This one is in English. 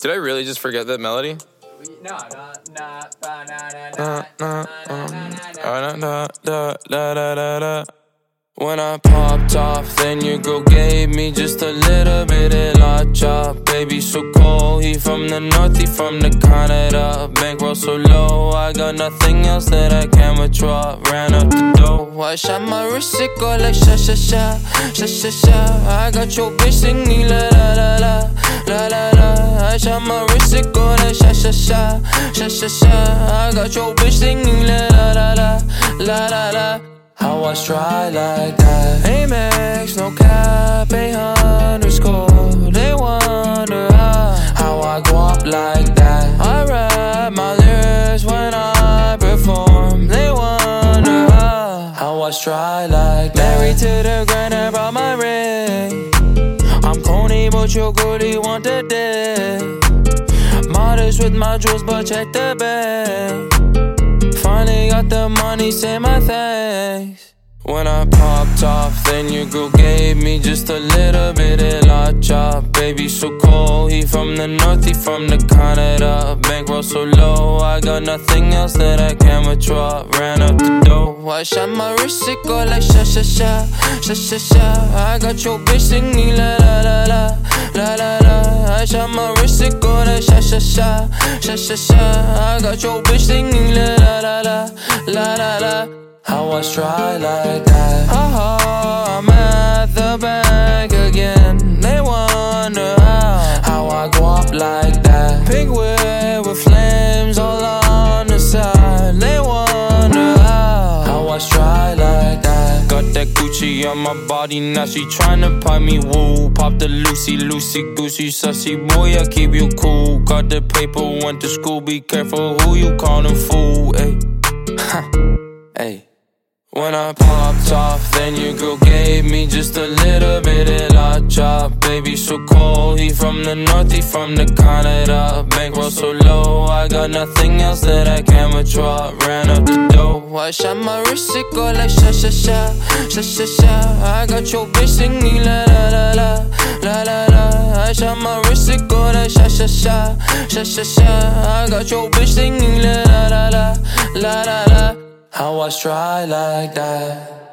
Did I really just forget that melody? No. When I popped off, then your girl gave me just a little bit of la chop. Baby so cold, he from the north, he from the Canada. Bankroll so low, I got nothing else that I can withdraw. Ran up the dough, I shot my wrist, it go like sha sha sha, sha sha sha. I got your bitch singing la la la la, la la la. I shot my wrist, it go like sha sha sha, sha sha sha. I got your bitch singing la la la la, la la la. How I try like that? Amex, no cap, 800 They wonder how I go up like that. I rap my lyrics when I perform. They wonder how I try like that. Married to the grind, I brought my ring. I'm corny, but your goodie want the dick. Modest with my jewels, but check the bag. Finally got the money, say my thanks. When I popped off, then your girl gave me just a little bit of la chop. Baby so cold, he from the north, he from the Canada. Bankroll so low, I got nothing else that I can withdraw. Ran up the dough, I shot my wrist, it go like sha sha sha, sha sha sha. I got your bitch singing la la la la, la la la. I shot my wrist, it go like sha sha sha, sha sha sha. I got your bitch singing la la la la, la la la. How I try like that? I'm at the bank again. They wonder how I go up like that. Pink whip with flames all on the side. They wonder how I try like that. Got that Gucci on my body, now she tryna pipe me, woo. Pop the Lucy, goosey, sussy boy, I keep you cool. Got the paper, went to school, be careful who you callin' fool, ayy. Ayy. When I popped off, then your girl gave me just a little bit of la chop. Baby so cold, he from the north, he from the Canada. Bankroll so low, I got nothing else that I can withdraw. Ran up the dough, I shot my wrist, it go like sha sha sha, sha sha sha. I got your bitch singing la la la la, la la la. I shot my wrist, it go like sha sha sha, sha sha sha. I got your bitch singing la la la la, la la la. How I try like that?